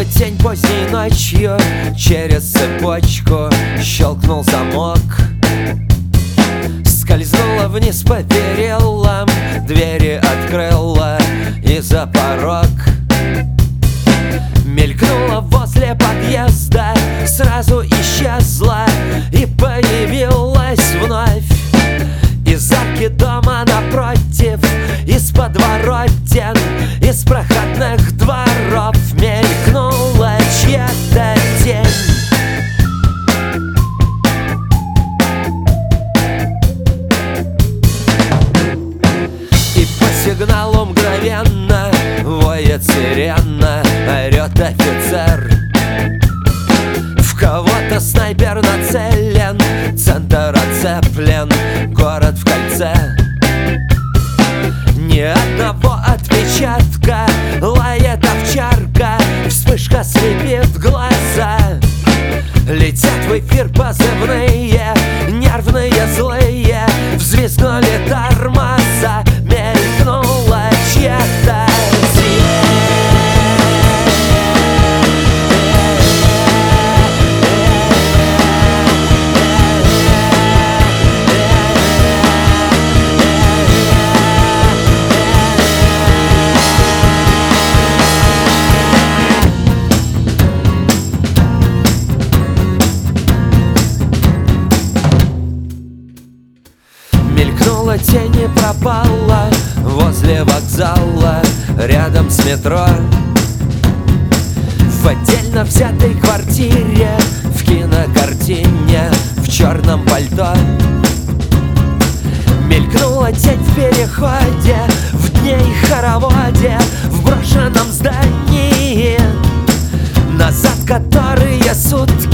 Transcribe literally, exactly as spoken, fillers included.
Мелькнула тень поздней ночью, через цепочку щелкнул замок. Скользнула вниз по перилам, двери открыла и за порог. Мелькнула возле подъезда, сразу исчезла и появилась вновь. Из арки дома напротив, из подворотен, из проходных дворов мелькнула чья-то тень. И по сигналу мгновенно воет сирена, орет офицер. В кого-то снайпер нацелен, центр оцеплен, город в кольце. Ни одного отпечатка, лает овчарка, вспышка слепит глаза. Летят в эфир позывные, нервные, злые, взвизгнули тормоза, мелькнула чья-то тень. Мелькнула тень и пропала возле вокзала, рядом с метро. В отдельно взятой квартире, в кинокартине, в черном пальто. Мелькнула тень в переходе, в дне и хороводе, в брошенном здании, назад которые сутки